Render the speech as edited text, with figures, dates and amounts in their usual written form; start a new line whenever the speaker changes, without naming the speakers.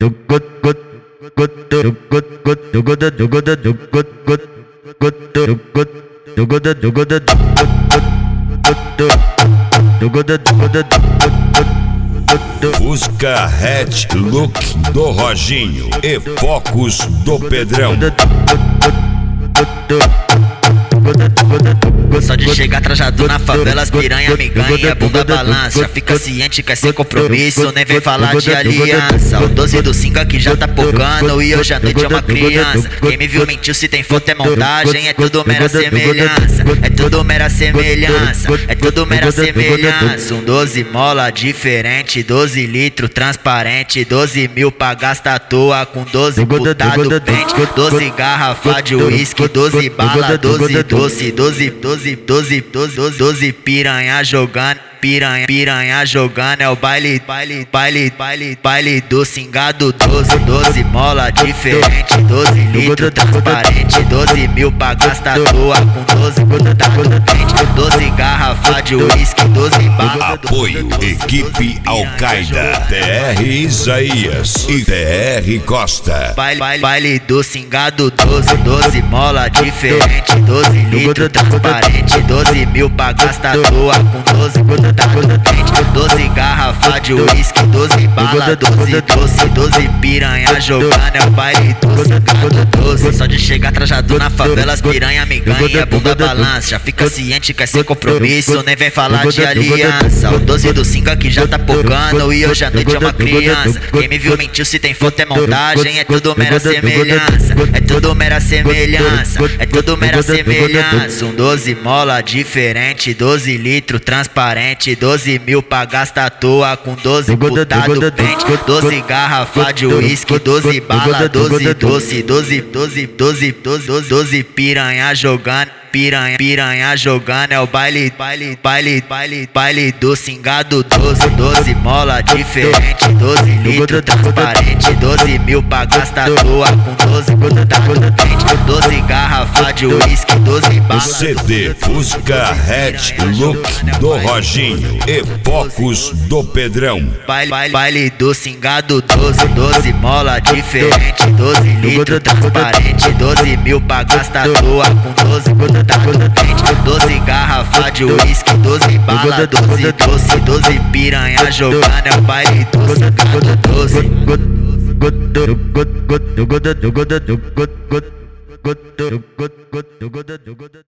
Fusca Hatch Look do Roginho e Focus do Pedrão.
Só de chegar trajado na favela, as piranha me ganha, bunda balança. Já fica ciente que é sem compromisso, nem vem falar de aliança. O 12 do 5 aqui já tá pocando e hoje à noite é uma criança. Quem me viu mentiu, se tem foto é montagem, é tudo mera semelhança. É tudo mera semelhança, é tudo mera semelhança. 12 mola diferente, 12 litros transparente, 12 mil pra gastar à toa com 12 putado pente, 12 garrafa de uísque, 12 bala, 12 doce, 12 piranha jogando, piranha jogando, é o baile do cingado. 12 mola diferente, 12 litros transparente, 12 mil pra gastar à toa com 12 putado pente, 12 garrafa de uísque, 12 bala.
Apoio Equipe Al-Qaeda, TR Isaías e TR Costa.
Baile do cingado. 12 mola diferente, 12 litros transparente, 12 mil pra gastar à toa com 12 putado pente, 12 garrafa de uísque, 12 bala, 12 piranha jogando, é o baile do cingado. 12 só de chegar trajado na favela, as piranha me ganha, bunda balança. Já fica ciente que é sem compromisso, nem vem falar de aliança. O 12 do 5 aqui já tá pocando e hoje à noite é uma criança. Quem me viu mentiu, se tem foto é montagem, é tudo mera semelhança. É tudo mera semelhança, é tudo mera semelhança. 12 mola diferente, 12 litros transparente, 12 mil pra gastar à toa com 12 putado pente, 12 garrafa de uísque, 12 bala, 12 doce, 12 piranha jogando, piranha jogando, é o baile do cingado. 12 mola diferente, 12 litros transparente, 12 mil pra gastar à toa com 12 putado pente, 12 garrafa de uísque, 12 bala.
CD Fusca Hatch Look do Roginho e Focus do Pedrão.
Baile do cingado. 12 mola diferente, 12 litros transparente, 12 mil pra gastar à toa com 12 putado pente, 12 garrafa de uísque, 12 bala, 12 piranha jogando, é o baile do cingado. 12